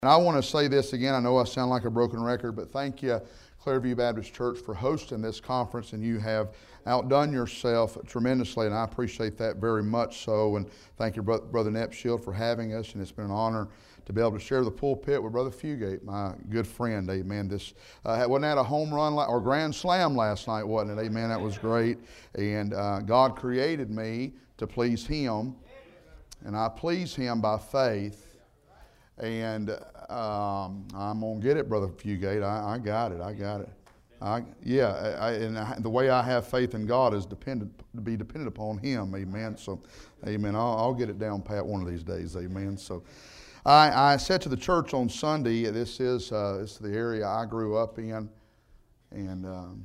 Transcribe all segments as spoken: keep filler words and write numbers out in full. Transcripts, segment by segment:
And I want to say this again. I know I sound like a broken record, but thank you, Clareview Baptist Church, for hosting this conference, and you have outdone yourself tremendously, and I appreciate that very much so. And thank you, Brother Nepshield, for having us, and it's been an honor to be able to share the pulpit with Brother Fugate, my good friend. Amen. This uh, wasn't that a home run or grand slam last night, wasn't it? Amen. That was great. And uh, God created me to please Him, and I please Him by faith. And um, I'm going to get it, Brother Fugate. I, I got it. I got it. I, yeah, I, and I, the way I have faith in God is dependent to be dependent upon Him. Amen. So, amen. I'll, I'll get it down pat one of these days. Amen. So, I, I said to the church on Sunday, this is uh, this is the area I grew up in, and um,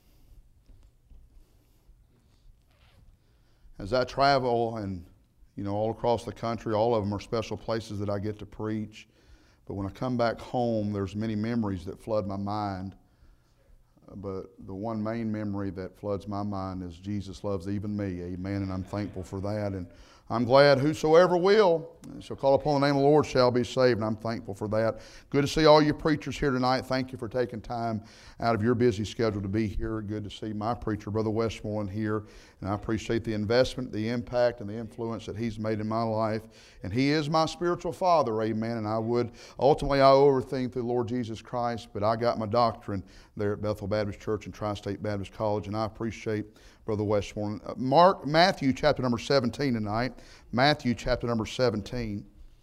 as I travel and you know all across the country, all of them are special places that I get to preach. But when I come back home, there's many memories that flood my mind. But the one main memory that floods my mind is Jesus loves even me. Amen. And I'm thankful for that. And I'm glad whosoever will shall call upon the name of the Lord shall be saved. And I'm thankful for that. Good to see all you preachers here tonight. Thank you for taking time out of your busy schedule to be here. Good to see my preacher, Brother Westmoreland, here. And I appreciate the investment, the impact, and the influence that he's made in my life. And he is my spiritual father, amen. And I would, ultimately I owe everything through the Lord Jesus Christ, but I got my doctrine there at Bethel Baptist Church and Tri-State Baptist College, and I appreciate Brother Westmoreland. Uh, Mark, Matthew chapter number seventeen tonight. Matthew chapter number seventeen.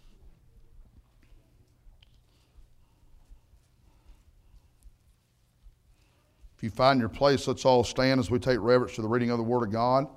If you find your place, let's all stand as we take reverence to the reading of the Word of God.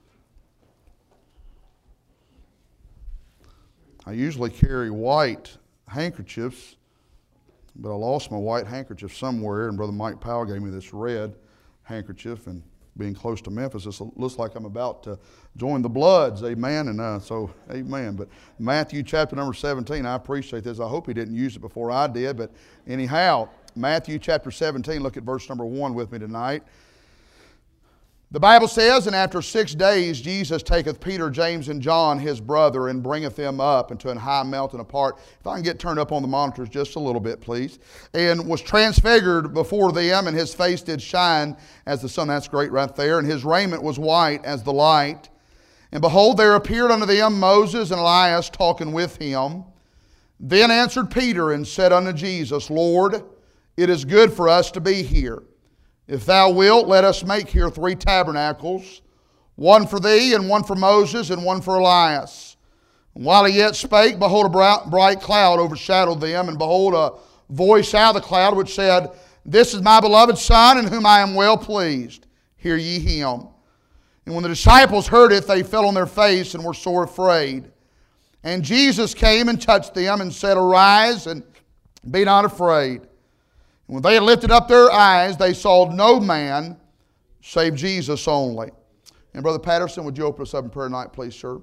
I usually carry white handkerchiefs, but I lost my white handkerchief somewhere, and Brother Mike Powell gave me this red handkerchief, and being close to Memphis, it looks like I'm about to join the Bloods, amen, and uh, so, amen. But Matthew chapter number seventeen, I appreciate this. I hope he didn't use it before I did, but anyhow, Matthew chapter seventeen, look at verse number one with me tonight. The Bible says, and after six days Jesus taketh Peter, James, and John, his brother, and bringeth them up into an high mountain apart. If I can get turned up on the monitors just a little bit, please. And was transfigured before them, and his face did shine as the sun. That's great right there. And his raiment was white as the light. And behold, there appeared unto them Moses and Elias talking with him. Then answered Peter and said unto Jesus, Lord, it is good for us to be here. If thou wilt, let us make here three tabernacles, one for thee, and one for Moses, and one for Elias. And while he yet spake, behold, a bright cloud overshadowed them, and behold, a voice out of the cloud which said, This is my beloved Son, in whom I am well pleased. Hear ye him. And when the disciples heard it, they fell on their face and were sore afraid. And Jesus came and touched them, and said, Arise, and be not afraid. And when they had lifted up their eyes, they saw no man save Jesus only. And Brother Patterson, would you open us up in prayer tonight, please, sir?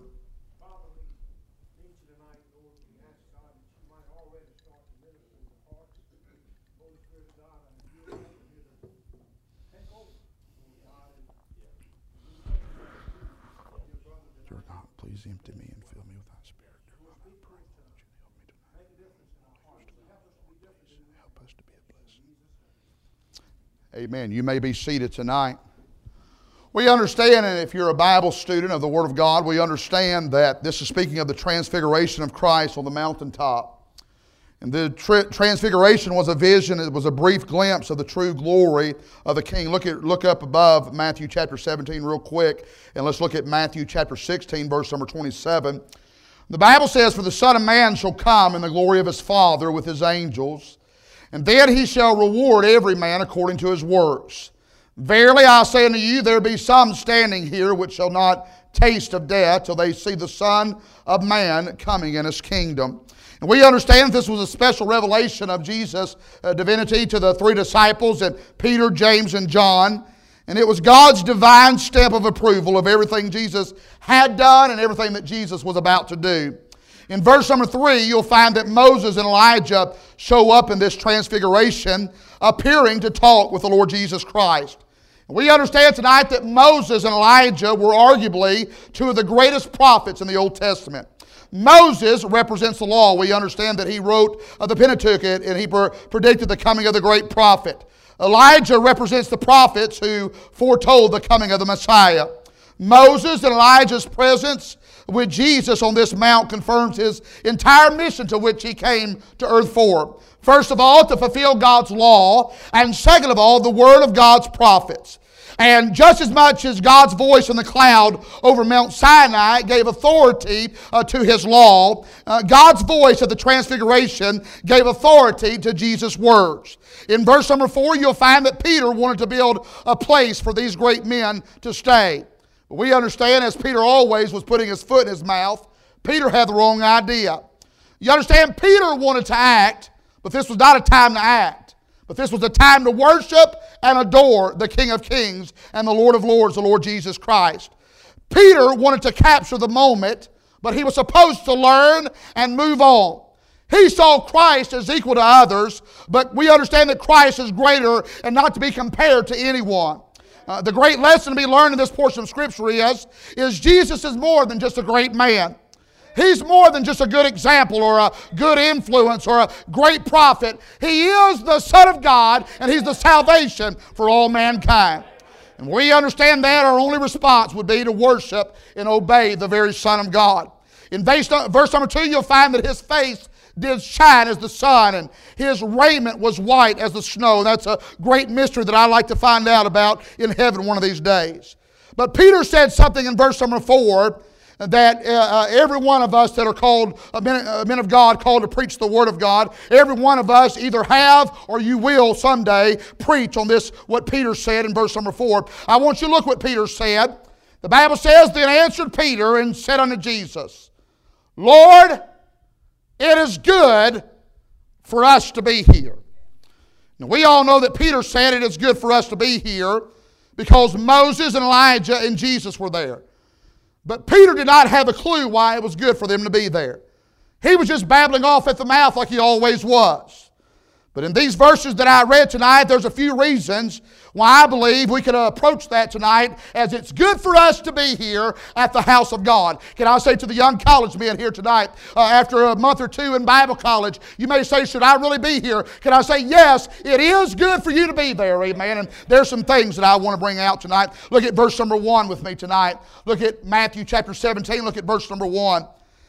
Dear God, please empty me and fill me with thy Spirit. Dear God, I pray that you help me tonight. Help us to be a blessing. Amen. You may be seated tonight. We understand, and if you're a Bible student of the Word of God, we understand that this is speaking of the transfiguration of Christ on the mountaintop. And the tra- transfiguration was a vision, it was a brief glimpse of the true glory of the King. Look at look up above Matthew chapter seventeen real quick, and let's look at Matthew chapter sixteen, verse number twenty-seven. The Bible says, For the Son of Man shall come in the glory of his Father with his angels, and then he shall reward every man according to his works. Verily I say unto you, there be some standing here which shall not taste of death till they see the Son of Man coming in his kingdom. And we understand this was a special revelation of Jesus' uh, divinity to the three disciples, and Peter, James, and John. And it was God's divine stamp of approval of everything Jesus had done and everything that Jesus was about to do. In verse number three, you'll find that Moses and Elijah show up in this transfiguration, appearing to talk with the Lord Jesus Christ. We understand tonight that Moses and Elijah were arguably two of the greatest prophets in the Old Testament. Moses represents the law. We understand that he wrote uh, the Pentateuch and he pre- predicted the coming of the great prophet. Elijah represents the prophets who foretold the coming of the Messiah. Moses and Elijah's presence with Jesus on this mount confirms his entire mission to which he came to earth for. First of all, to fulfill God's law, and second of all, the word of God's prophets. And just as much as God's voice in the cloud over Mount Sinai gave authority uh, to His law, uh, God's voice at the Transfiguration gave authority to Jesus' words. In verse number four, you'll find that Peter wanted to build a place for these great men to stay. But we understand, as Peter always was putting his foot in his mouth, Peter had the wrong idea. You understand, Peter wanted to act, but this was not a time to act. But this was a time to worship and adore the King of Kings and the Lord of Lords, the Lord Jesus Christ. Peter wanted to capture the moment, but he was supposed to learn and move on. He saw Christ as equal to others, but we understand that Christ is greater and not to be compared to anyone. Uh, the great lesson to be learned in this portion of Scripture is, is Jesus is more than just a great man. He's more than just a good example or a good influence or a great prophet. He is the Son of God, and He's the salvation for all mankind. And we understand that our only response would be to worship and obey the very Son of God. In verse number two, you'll find that His face did shine as the sun, and His raiment was white as the snow. That's a great mystery that I like to find out about in heaven one of these days. But Peter said something in verse number four that uh, uh, every one of us that are called uh, men, uh, men of God, called to preach the Word of God, every one of us either have or you will someday preach on this, what Peter said in verse number four. I want you to look what Peter said. The Bible says, then answered Peter and said unto Jesus, Lord, it is good for us to be here. Now, we all know that Peter said it is good for us to be here because Moses and Elijah and Jesus were there. But Peter did not have a clue why it was good for them to be there. He was just babbling off at the mouth like he always was. But in these verses that I read tonight, there's a few reasons why I believe we can approach that tonight as it's good for us to be here at the house of God. Can I say to the young college men here tonight, uh, after a month or two in Bible college, you may say, should I really be here? Can I say, yes, it is good for you to be there, amen. And there's some things that I want to bring out tonight. Look at verse number one with me tonight. Look at Matthew chapter seventeen, look at verse number one.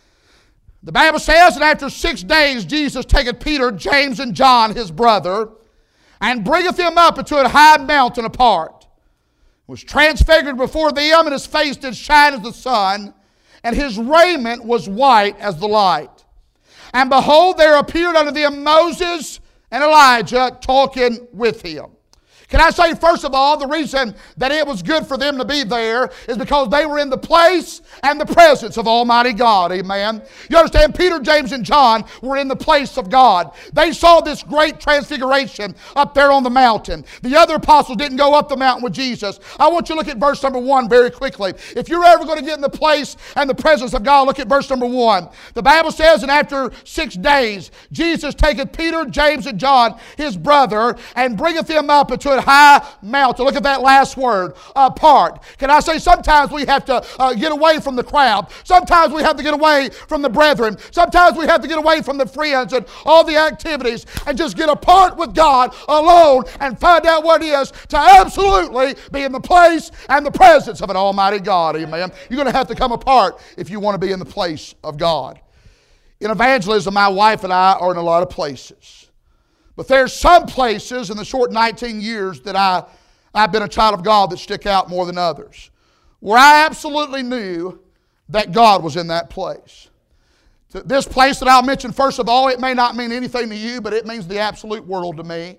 The Bible says that after six days Jesus taketh Peter, James, and John, his brother, and bringeth them up into a high mountain apart. Was transfigured before them, and his face did shine as the sun, and his raiment was white as the light. And behold, there appeared unto them Moses and Elijah talking with him. Can I say, first of all, the reason that it was good for them to be there is because they were in the place and the presence of Almighty God. Amen. You understand, Peter, James, and John were in the place of God. They saw this great transfiguration up there on the mountain. The other apostles didn't go up the mountain with Jesus. I want you to look at verse number one very quickly. If you're ever going to get in the place and the presence of God, look at verse number one. The Bible says, and after six days, Jesus taketh Peter, James, and John, his brother, and bringeth them up into a high mountain. Look at that last word, apart. Can I say, sometimes we have to uh, get away from the crowd. Sometimes we have to get away from the brethren. Sometimes we have to get away from the friends and all the activities and just get apart with God alone and find out what it is to absolutely be in the place and the presence of an Almighty God. Amen. You're going to have to come apart if you want to be in the place of God. In evangelism, my wife and I are in a lot of places. But there's some places in the short nineteen years that I, I've been a child of God that stick out more than others, where I absolutely knew that God was in that place. This place that I'll mention first of all, it may not mean anything to you, but it means the absolute world to me.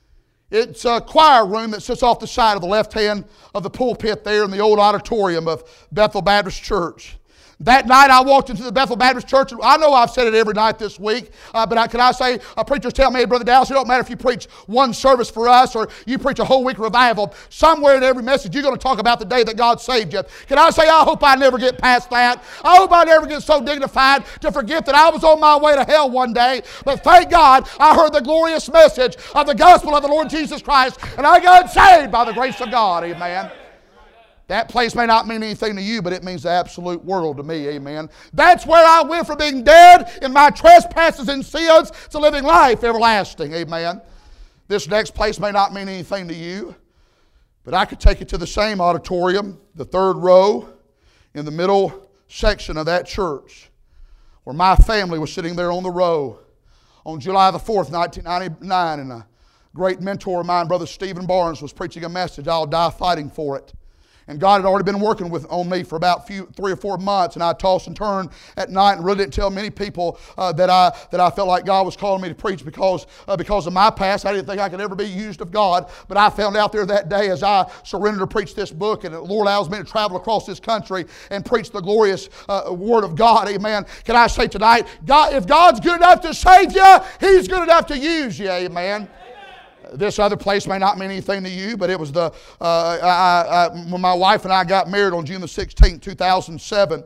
It's a choir room that sits off the side of the left hand of the pulpit there in the old auditorium of Bethel Baptist Church. That night I walked into the Bethel Baptist Church. I know I've said it every night this week, uh, but I, can I say, uh, preachers tell me, hey, Brother Dallas, it don't matter if you preach one service for us or you preach a whole week revival. Somewhere in every message you're going to talk about the day that God saved you. Can I say, I hope I never get past that. I hope I never get so dignified to forget that I was on my way to hell one day. But thank God I heard the glorious message of the gospel of the Lord Jesus Christ, and I got saved by the grace of God. Amen. That place may not mean anything to you, but it means the absolute world to me, amen. That's where I went from being dead in my trespasses and sins to living life everlasting, amen. This next place may not mean anything to you, but I could take you to the same auditorium, the third row, in the middle section of that church, where my family was sitting there on the row on July the fourth, nineteen ninety-nine, and a great mentor of mine, Brother Stephen Barnes, was preaching a message, "I'll die fighting for it." And God had already been working with on me for about few, three or four months, and I tossed and turned at night and really didn't tell many people uh, that I that I felt like God was calling me to preach because uh, because of my past. I didn't think I could ever be used of God, but I found out there that day as I surrendered to preach this book, and the Lord allows me to travel across this country and preach the glorious uh, Word of God. Amen. Can I say tonight, God, if God's good enough to save you, He's good enough to use you. Amen. This other place may not mean anything to you, but it was the, uh, I, I, when my wife and I got married on June the sixteenth, two thousand seven,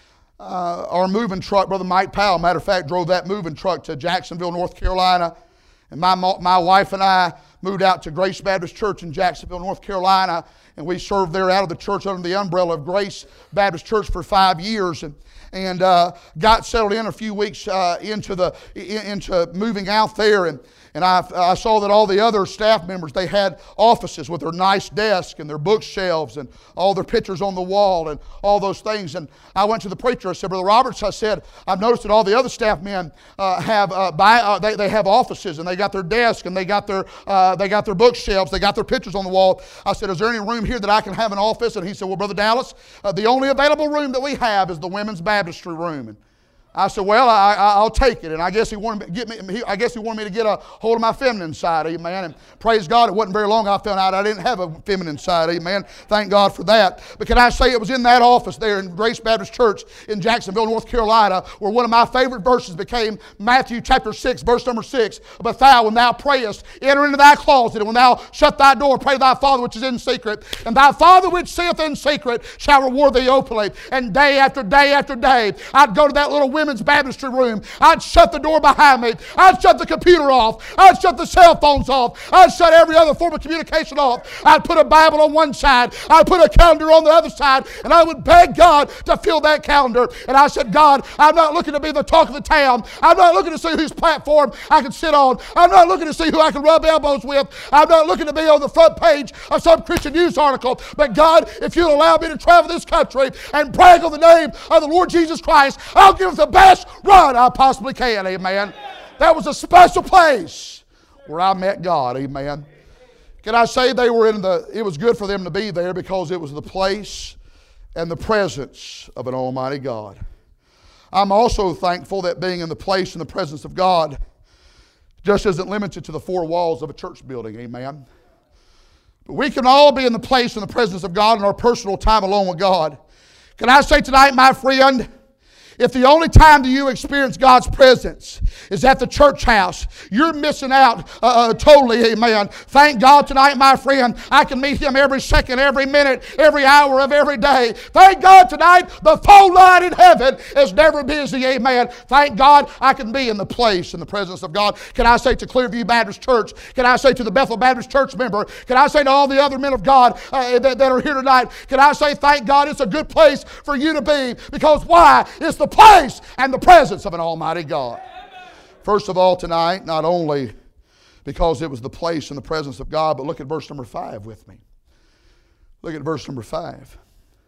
uh, our moving truck, Brother Mike Powell, matter of fact, drove that moving truck to Jacksonville, North Carolina. And my, my wife and I moved out to Grace Baptist Church in Jacksonville, North Carolina, and we served there out of the church under the umbrella of Grace Baptist Church for five years. And and uh, got settled in a few weeks uh, into the into moving out there, and and I, I saw that all the other staff members, they had offices with their nice desk and their bookshelves and all their pictures on the wall and all those things. And I went to the preacher. I said, "Brother Roberts," I said, "I've noticed that all the other staff men uh, have uh, buy, uh, they they have offices and they got their desk and they got their uh, they got their bookshelves, they got their pictures on the wall." I said, "Is there any room here that I can have an office?" And he said, "Well, Brother Dallas, uh, the only available room that we have is the women's baptistry room." And I said, "Well, I, I, I'll take it." And I guess he wanted me to get me. He, I guess he wanted me to get a hold of my feminine side, amen. And praise God, it wasn't very long I found out I didn't have a feminine side, amen. Thank God for that. But can I say it was in that office there in Grace Baptist Church in Jacksonville, North Carolina, where one of my favorite verses became Matthew chapter six, verse number six. "But thou, when thou prayest, enter into thy closet, and when thou shut thy door, pray to thy Father which is in secret, and thy Father which seeth in secret shall reward thee openly." And day after day after day, I'd go to that little women's baptistry room. I'd shut the door behind me. I'd shut the computer off. I'd shut the cell phones off. I'd shut every other form of communication off. I'd put a Bible on one side. I'd put a calendar on the other side, and I would beg God to fill that calendar. And I said, "God, I'm not looking to be the talk of the town. I'm not looking to see whose platform I can sit on. I'm not looking to see who I can rub elbows with. I'm not looking to be on the front page of some Christian news article. But God, if you'll allow me to travel this country and brag on the name of the Lord Jesus Christ, I'll give it the best run I possibly can." Amen. That was a special place where I met God. Amen. Can I say they were in the, it was good for them to be there because it was the place and the presence of an almighty God. I'm also thankful that being in the place and the presence of God just isn't limited to the four walls of a church building. Amen. But we can all be in the place and the presence of God in our personal time alone with God. Can I say tonight, my friend, if the only time that you experience God's presence is at the church house, you're missing out uh, uh, totally, amen. Thank God tonight, my friend, I can meet Him every second, every minute, every hour of every day. Thank God tonight, the phone line in heaven is never busy, amen. Thank God I can be in the place in the presence of God. Can I say to Clearview Baptist Church, can I say to the Bethel Baptist Church member, can I say to all the other men of God uh, that, that are here tonight, can I say thank God it's a good place for you to be, because why? It's the place and the presence of an almighty God. First of all tonight, not only because it was the place and the presence of God, but look at verse number five with me. Look at verse number five.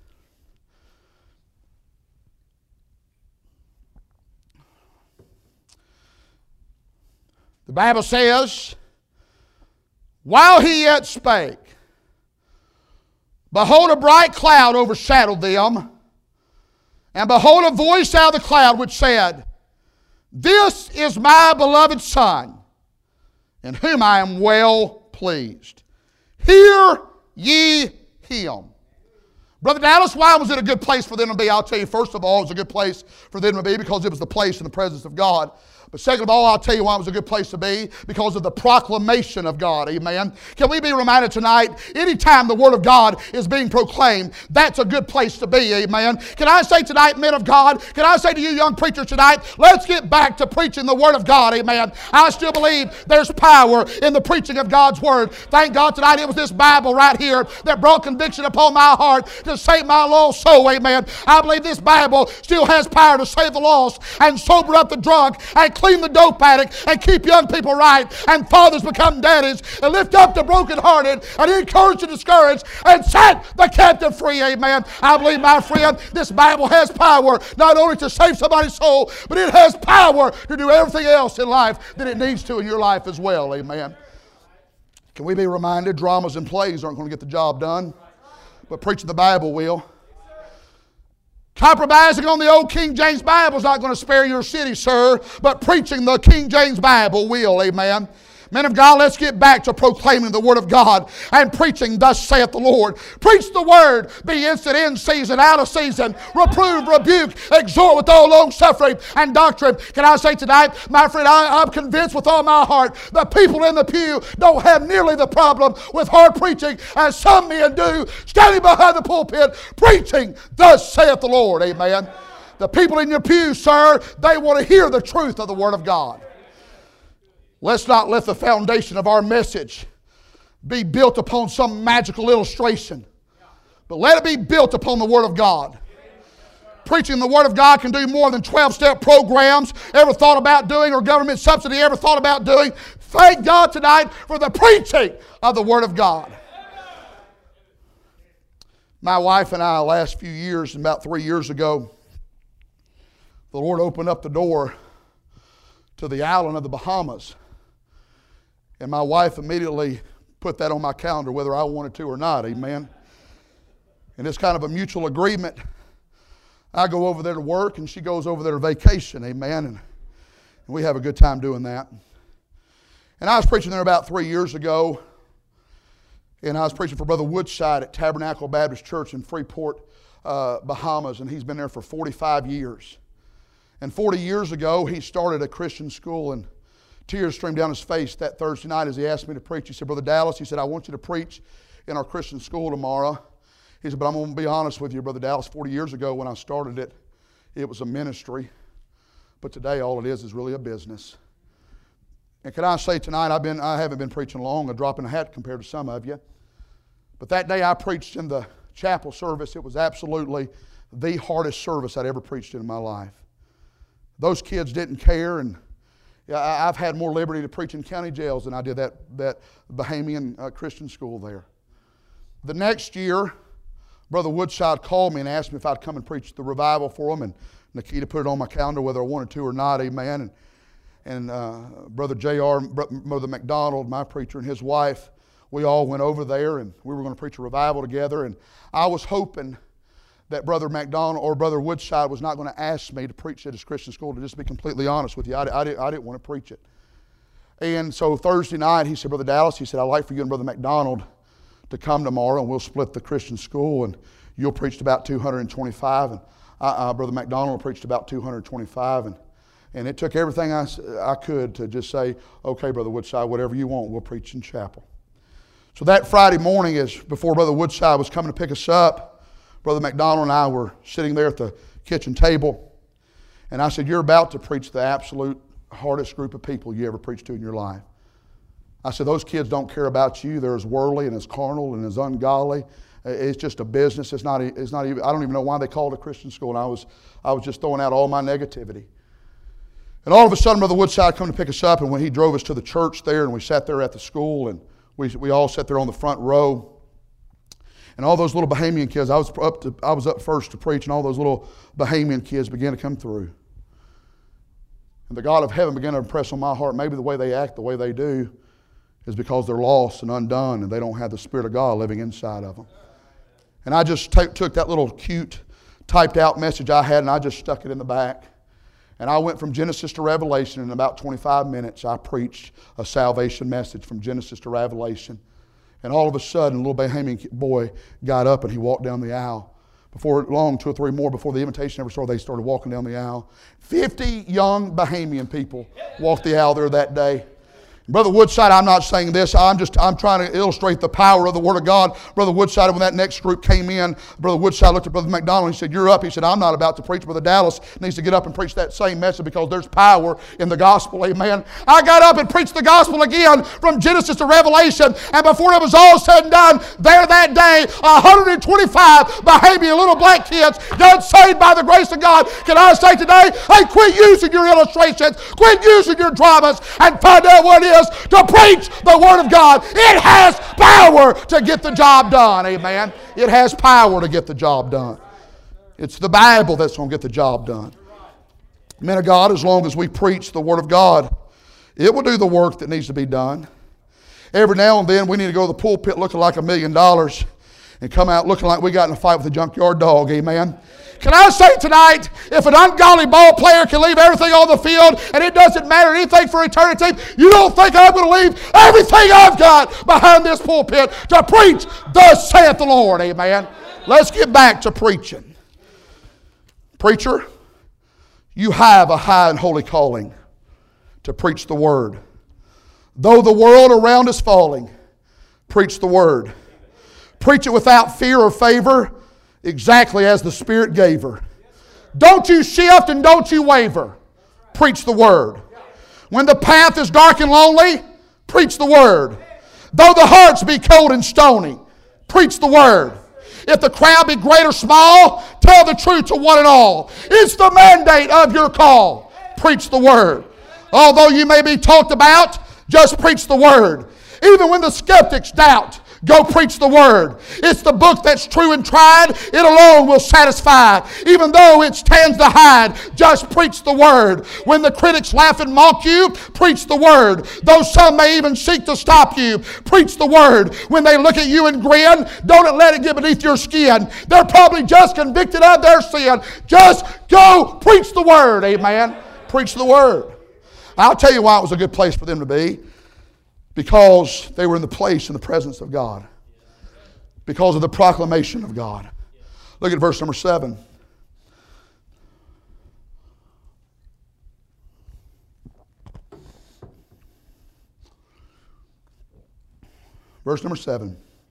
The Bible says, "While he yet spake, behold, a bright cloud overshadowed them. And behold, a voice out of the cloud which said, This is my beloved Son, in whom I am well pleased. Hear ye him." Brother Dallas, why was it a good place for them to be? I'll tell you, first of all, it was a good place for them to be because it was the place and the presence of God. But second of all, I'll tell you why it was a good place to be, because of the proclamation of God. Amen. Can we be reminded tonight, anytime the Word of God is being proclaimed, that's a good place to be. Amen. Can I say tonight, men of God, can I say to you young preachers tonight, let's get back to preaching the Word of God. Amen. I still believe there's power in the preaching of God's Word. Thank God tonight it was this Bible right here that brought conviction upon my heart to save my lost soul. Amen. I believe this Bible still has power to save the lost and sober up the drunk and clean the dope addict and keep young people right and fathers become daddies and lift up the brokenhearted and encourage the discouraged and set the captive free. Amen. I believe, my friend, this Bible has power not only to save somebody's soul, but it has power to do everything else in life that it needs to in your life as well. Amen. Can we be reminded, dramas and plays aren't going to get the job done, but preaching the Bible will. Compromising on the old King James Bible is not going to spare your city, sir, but preaching the King James Bible will. Amen. Men of God, let's get back to proclaiming the Word of God and preaching, thus saith the Lord. Preach the Word, be instant in season, out of season, reprove, rebuke, exhort with all long suffering and doctrine. Can I say tonight, my friend, I, I'm convinced with all my heart the people in the pew don't have nearly the problem with hard preaching as some men do, standing behind the pulpit, preaching, thus saith the Lord. Amen. The people in your pew, sir, they want to hear the truth of the Word of God. Let's not let the foundation of our message be built upon some magical illustration, but let it be built upon the Word of God. Preaching the Word of God can do more than twelve-step programs ever thought about doing or government subsidy ever thought about doing. Thank God tonight for the preaching of the Word of God. My wife and I, last few years, about three years ago, the Lord opened up the door to the island of the Bahamas. And my wife immediately put that on my calendar whether I wanted to or not. Amen. And it's kind of a mutual agreement. I go over there to work and she goes over there to vacation. Amen. And, and we have a good time doing that. And I was preaching there about three years ago. And I was preaching for Brother Woodside at Tabernacle Baptist Church in Freeport, uh, Bahamas. And he's been there for forty-five years. And forty years ago, he started a Christian school, and tears streamed down his face that Thursday night as he asked me to preach. He said, Brother Dallas, he said, I want you to preach in our Christian school tomorrow. He said, but I'm going to be honest with you, Brother Dallas, forty years ago when I started it, it was a ministry. But today all it is is really a business. And can I say tonight, I've been, I haven't been preaching long, a drop in a hat compared to some of you. But that day I preached in the chapel service. It was absolutely the hardest service I'd ever preached in my life. Those kids didn't care, and I've had more liberty to preach in county jails than I did that, that Bahamian uh, Christian school there. The next year, Brother Woodside called me and asked me if I'd come and preach the revival for him, and Nikita put it on my calendar whether I wanted to or not, amen. And, and uh, Brother J R, Brother McDonald, my preacher, and his wife, we all went over there, and we were going to preach a revival together. And I was hoping that Brother McDonald or Brother Woodside was not going to ask me to preach at his Christian school, to just be completely honest with you. I, I, didn't, I didn't want to preach it. And so Thursday night, he said, Brother Dallas, he said, I'd like for you and Brother McDonald to come tomorrow, and we'll split the Christian school, and you'll preach about two hundred twenty-five, and uh, uh, Brother McDonald preached about two hundred twenty-five, and, and it took everything I, I could to just say, okay, Brother Woodside, whatever you want, we'll preach in chapel. So that Friday morning, as before Brother Woodside was coming to pick us up, Brother McDonald and I were sitting there at the kitchen table, and I said, you're about to preach the absolute hardest group of people you ever preached to in your life. I said, those kids don't care about you. They're as worldly and as carnal and as ungodly. It's just a business. It's not, it's not even, I don't even know why they called it a Christian school, and I was, I was just throwing out all my negativity. And all of a sudden, Brother Woodside come to pick us up, and when he drove us to the church there, and we sat there at the school, and we, we all sat there on the front row. And all those little Bahamian kids, I was up to, I was up first to preach, and all those little Bahamian kids began to come through. And the God of heaven began to impress on my heart, maybe the way they act, the way they do, is because they're lost and undone, and they don't have the Spirit of God living inside of them. And I just t- took that little cute, typed out message I had, and I just stuck it in the back. And I went from Genesis to Revelation. In about twenty-five minutes, I preached a salvation message from Genesis to Revelation. And all of a sudden, a little Bahamian boy got up and he walked down the aisle. Before long, two or three more, before the invitation ever started, they started walking down the aisle. Fifty young Bahamian people walked the aisle there that day. Brother Woodside, I'm not saying this. I'm just I'm trying to illustrate the power of the Word of God. Brother Woodside, when that next group came in, Brother Woodside looked at Brother McDonald and he said, "You're up." He said, "I'm not about to preach." Brother Dallas needs to get up and preach that same message because there's power in the gospel. Amen. I got up and preached the gospel again from Genesis to Revelation. And before it was all said and done, there that day, one hundred twenty-five Bahamian little black kids got saved by the grace of God. Can I say today, hey, quit using your illustrations, quit using your dramas, and find out what it is to preach the Word of God. It has power to get the job done. Amen. It has power to get the job done. It's the Bible that's going to get the job done. Men of God, as long as we preach the Word of God, it will do the work that needs to be done. Every now and then we need to go to the pulpit looking like a million dollars and come out looking like we got in a fight with a junkyard dog. Amen. Can I say tonight, if an ungodly ball player can leave everything on the field and it doesn't matter anything for eternity, you don't think I'm going to leave everything I've got behind this pulpit to preach, thus saith the Lord. Amen. Let's get back to preaching. Preacher, you have a high and holy calling to preach the Word. Though the world around is falling, preach the Word. Preach it without fear or favor, exactly as the Spirit gave her. Don't you shift and don't you waver. Preach the Word. When the path is dark and lonely, preach the Word. Though the hearts be cold and stony, preach the Word. If the crowd be great or small, tell the truth to one and all. It's the mandate of your call. Preach the Word. Although you may be talked about, just preach the Word. Even when the skeptics doubt, go preach the Word. It's the book that's true and tried. It alone will satisfy. Even though it stands to hide, just preach the Word. When the critics laugh and mock you, preach the Word. Though some may even seek to stop you, preach the Word. When they look at you and grin, don't let it get beneath your skin. They're probably just convicted of their sin. Just go preach the Word. Amen. Preach the Word. I'll tell you why it was a good place for them to be. Because they were in the place in the presence of God. Because of the proclamation of God. Look at verse number seven. Verse number seven.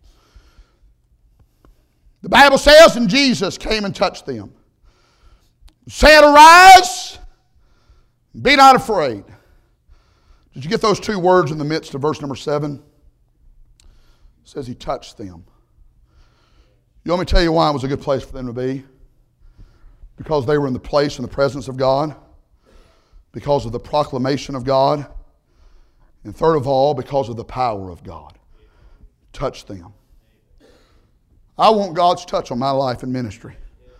The Bible says, and Jesus came and touched them. Said, arise, be not afraid. Did you get those two words in the midst of verse number seven? It says he touched them. You want me to tell you why it was a good place for them to be? Because they were in the place in the presence of God. Because of the proclamation of God. And third of all, because of the power of God. Touch them. I want God's touch on my life and ministry.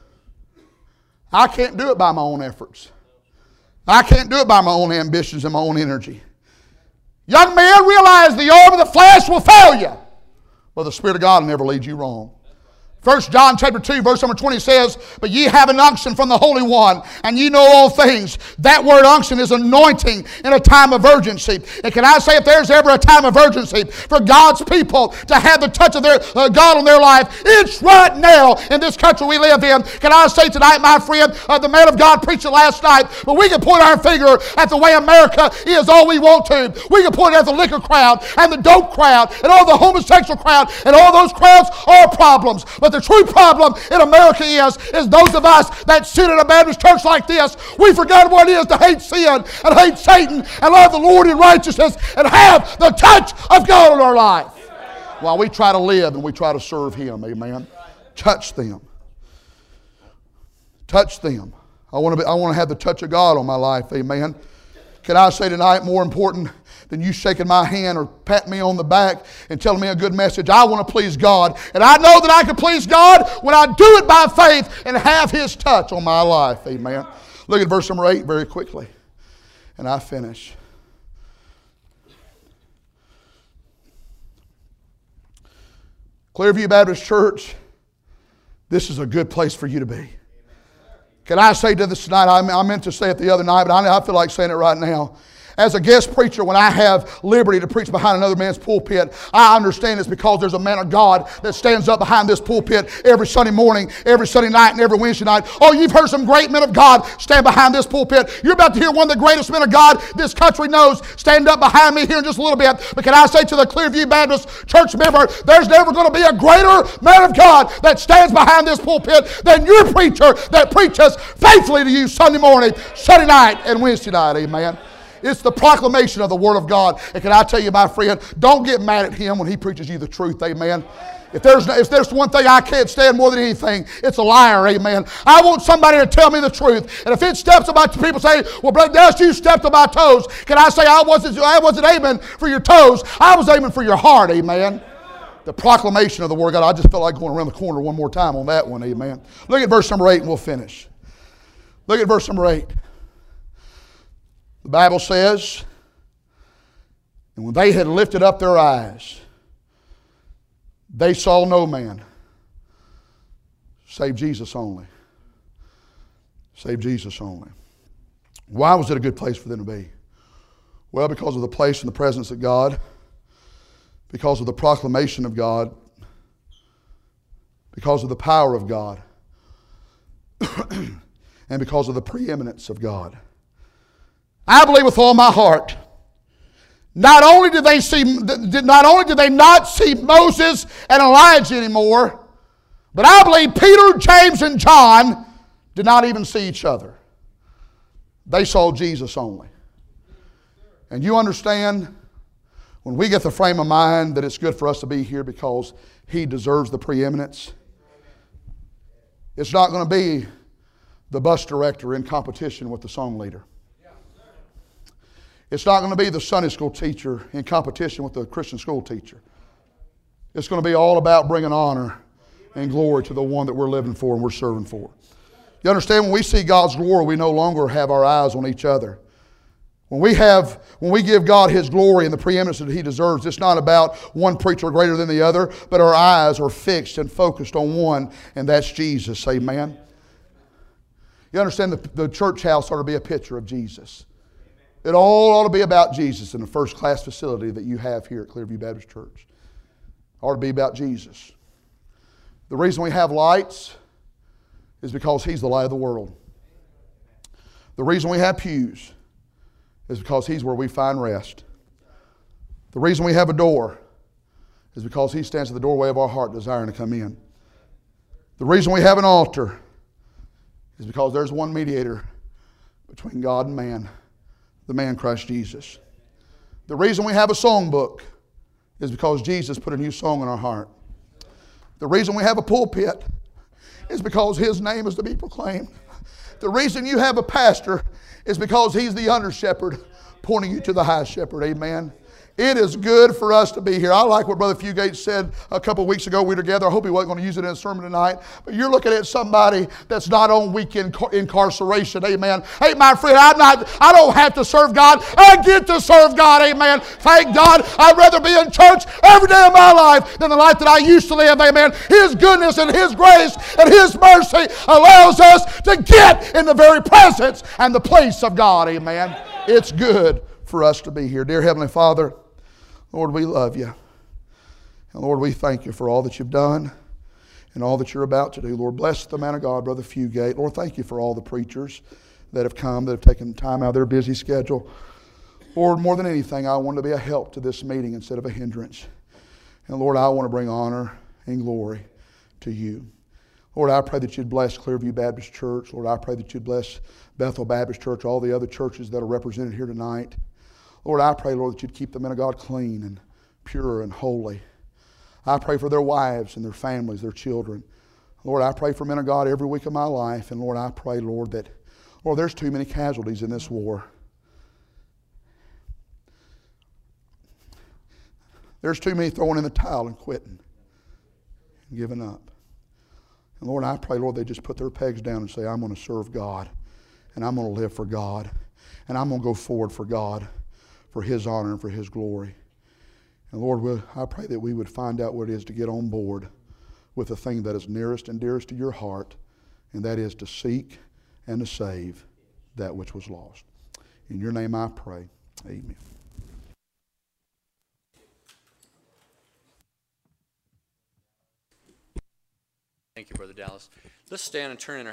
I can't do it by my own efforts. I can't do it by my own ambitions and my own energy. Young man, realize the arm of the flesh will fail you, but the Spirit of God will never lead you wrong. First John chapter two, verse number twenty says, but ye have an unction from the Holy One, and ye know all things. That word unction is anointing in a time of urgency. And can I say, if there's ever a time of urgency for God's people to have the touch of their uh, God on their life, it's right now in this country we live in. Can I say tonight, my friend, uh, the man of God preached it last night, but we can point our finger at the way America is all we want to. We can point at the liquor crowd and the dope crowd and all the homosexual crowd, and all those crowds are problems. But the true problem in America is, is those of us that sit in a Baptist church like this, we forgot what it is to hate sin and hate Satan and love the Lord in righteousness and have the touch of God in our life. While we try to live and we try to serve Him. Amen. Touch them. Touch them. I want to be, I want to have the touch of God on my life. Amen. Can I say tonight, more important than you shaking my hand or patting me on the back and telling me a good message, I want to please God. And I know that I can please God when I do it by faith and have His touch on my life. Amen. Look at verse number eight very quickly. And I finish. Clearview Baptist Church, this is a good place for you to be. Can I say to this tonight, I meant to say it the other night, but I feel like saying it right now. As a guest preacher, when I have liberty to preach behind another man's pulpit, I understand it's because there's a man of God that stands up behind this pulpit every Sunday morning, every Sunday night, and every Wednesday night. Oh, you've heard some great men of God stand behind this pulpit. You're about to hear one of the greatest men of God this country knows stand up behind me here in just a little bit. But can I say to the Clearview Baptist Church member, there's never going to be a greater man of God that stands behind this pulpit than your preacher that preaches faithfully to you Sunday morning, Sunday night, and Wednesday night. Amen. It's the proclamation of the Word of God. And can I tell you, my friend, don't get mad at him when he preaches you the truth. Amen. If there's, if there's one thing I can't stand more than anything, it's a liar. Amen. I want somebody to tell me the truth. And if it steps about people say, well, Brother Dallas, you stepped on my toes. Can I say I wasn't, I wasn't aiming for your toes. I was aiming for your heart. Amen. The proclamation of the Word of God. I just felt like going around the corner one more time on that one. Amen. Look at verse number eight and we'll finish. Look at verse number eight. The Bible says, and when they had lifted up their eyes, they saw no man save Jesus only. Save Jesus only. Why was it a good place for them to be? Well, because of the place and the presence of God, because of the proclamation of God, because of the power of God, and because of the preeminence of God. I believe with all my heart, not only did they see, not only did they not see Moses and Elijah anymore, but I believe Peter, James, and John did not even see each other. They saw Jesus only. And you understand, when we get the frame of mind that it's good for us to be here because He deserves the preeminence, it's not going to be the bus director in competition with the song leader. It's not going to be the Sunday school teacher in competition with the Christian school teacher. It's going to be all about bringing honor and glory to the one that we're living for and we're serving for. You understand, when we see God's glory, we no longer have our eyes on each other. When we have, when we give God His glory and the preeminence that He deserves, it's not about one preacher greater than the other, but our eyes are fixed and focused on one, and that's Jesus. Amen. You understand, the, the church house ought to be a picture of Jesus. It all ought to be about Jesus in the first-class facility that you have here at Clearview Baptist Church. It ought to be about Jesus. The reason we have lights is because He's the light of the world. The reason we have pews is because He's where we find rest. The reason we have a door is because He stands at the doorway of our heart desiring to come in. The reason we have an altar is because there's one mediator between God and man, the man Christ Jesus. The reason we have a songbook is because Jesus put a new song in our heart. The reason we have a pulpit is because His name is to be proclaimed. The reason you have a pastor is because he's the under shepherd pointing you to the high shepherd. Amen. It is good for us to be here. I like what Brother Fugate said a couple of weeks ago. We were together. I hope he wasn't going to use it in a sermon tonight. But you're looking at somebody that's not on weekend incarceration. Amen. Hey, my friend, I'm not, I don't have to serve God. I get to serve God. Amen. Thank God. I'd rather be in church every day of my life than the life that I used to live. Amen. His goodness and His grace and His mercy allows us to get in the very presence and the place of God. Amen. It's good for us to be here. Dear Heavenly Father, Lord, we love You. And Lord, we thank You for all that You've done and all that You're about to do. Lord, bless the man of God, Brother Fugate. Lord, thank You for all the preachers that have come, that have taken time out of their busy schedule. Lord, more than anything, I want to be a help to this meeting instead of a hindrance. And Lord, I want to bring honor and glory to You. Lord, I pray that You'd bless Clearview Baptist Church. Lord, I pray that You'd bless Bethel Baptist Church, all the other churches that are represented here tonight. Lord, I pray, Lord, that You'd keep the men of God clean and pure and holy. I pray for their wives and their families, their children. Lord, I pray for men of God every week of my life. And Lord, I pray, Lord, that, Lord, there's too many casualties in this war. There's too many throwing in the towel and quitting and giving up. And Lord, I pray, Lord, they just put their pegs down and say, I'm going to serve God, and I'm going to live for God, and I'm going to go forward for God, for His honor and for His glory. And Lord, we'll, I pray that we would find out what it is to get on board with the thing that is nearest and dearest to Your heart, and that is to seek and to save that which was lost. In Your name I pray. Amen. Thank you, Brother Dallas. Let's stand and turn in our